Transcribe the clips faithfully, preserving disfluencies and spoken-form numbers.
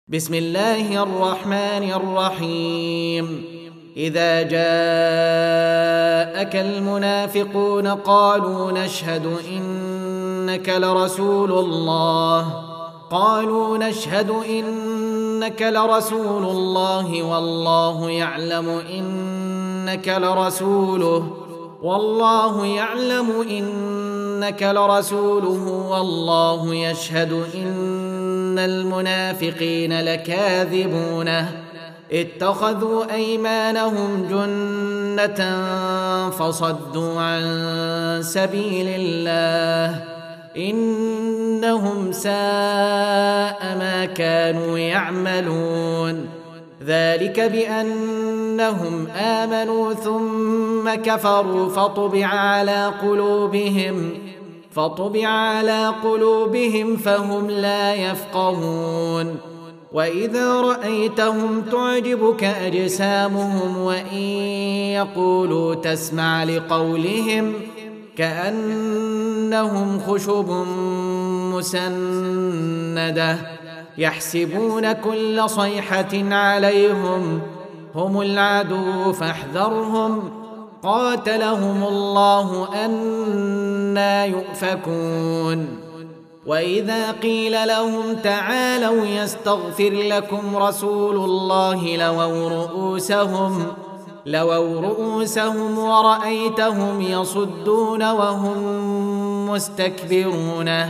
بسم الله الرحمن الرحيم. إذا جاءك المنافقون قالوا نشهد إنك لرسول الله قالوا نشهد إنك لرسول الله والله يعلم إنك لرسوله والله يعلم إنك لرسوله والله يشهد إن المنافقين لكاذبون اتخذوا أيمانهم جنة فصدوا عن سبيل الله إنهم ساء ما كانوا يعملون ذلك بأنهم آمنوا ثم كفروا فطبع على قلوبهم فطبع على قلوبهم فهم لا يفقهون وإذا رأيتهم تعجبك أجسامهم وإن يقولوا تسمع لقولهم كأنهم خشب مسندة يحسبون كل صيحة عليهم هم العدو فاحذرهم قاتلهم الله أنى يؤفكون وإذا قيل لهم تعالوا يستغفر لكم رسول الله لووا رؤوسهم لووا رؤوسهم ورأيتهم يصدون وهم مستكبرون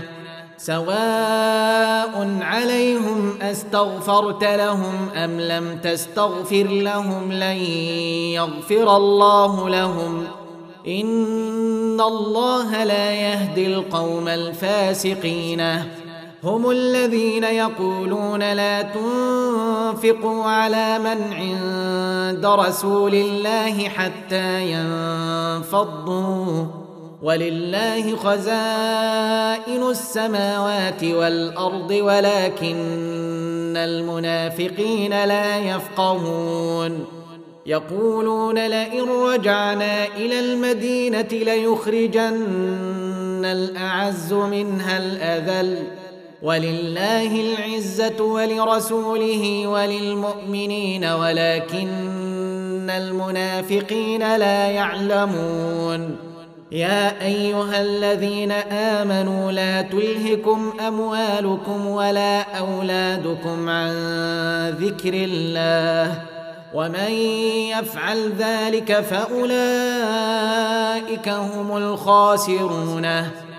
سواء عليهم أستغفرت لهم أم لم تستغفر لهم لن يغفر الله لهم إن الله لا يهدي القوم الفاسقين هم الذين يقولون لا تنفقوا على من عند رسول الله حتى ينفضوا ولله خزائن السماوات والأرض ولكن المنافقين لا يفقهون يقولون لئن رجعنا إلى المدينة ليخرجن الأعز منها الأذل ولله العزة ولرسوله وللمؤمنين ولكن المنافقين لا يعلمون يا أيها الذين آمنوا لا تلهكم أموالكم ولا أولادكم عن ذكر الله ومن يفعل ذلك فأولئك هم الخاسرون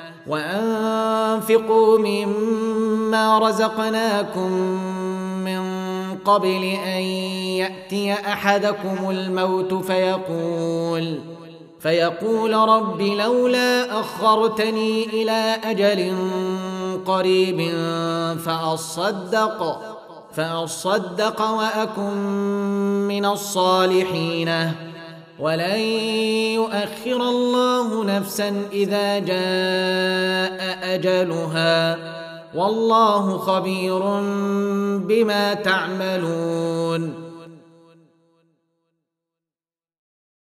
وأنفقوا مما رزقناكم من قبل أن يأتي أحدكم الموت فيقول فيقول رب لولا أخرتني إلى أجل قريب فأصدق فأصدق وأكن من الصالحين ولن يؤخر الله نفسا إذا جاء أجلها والله خبير بما تعملون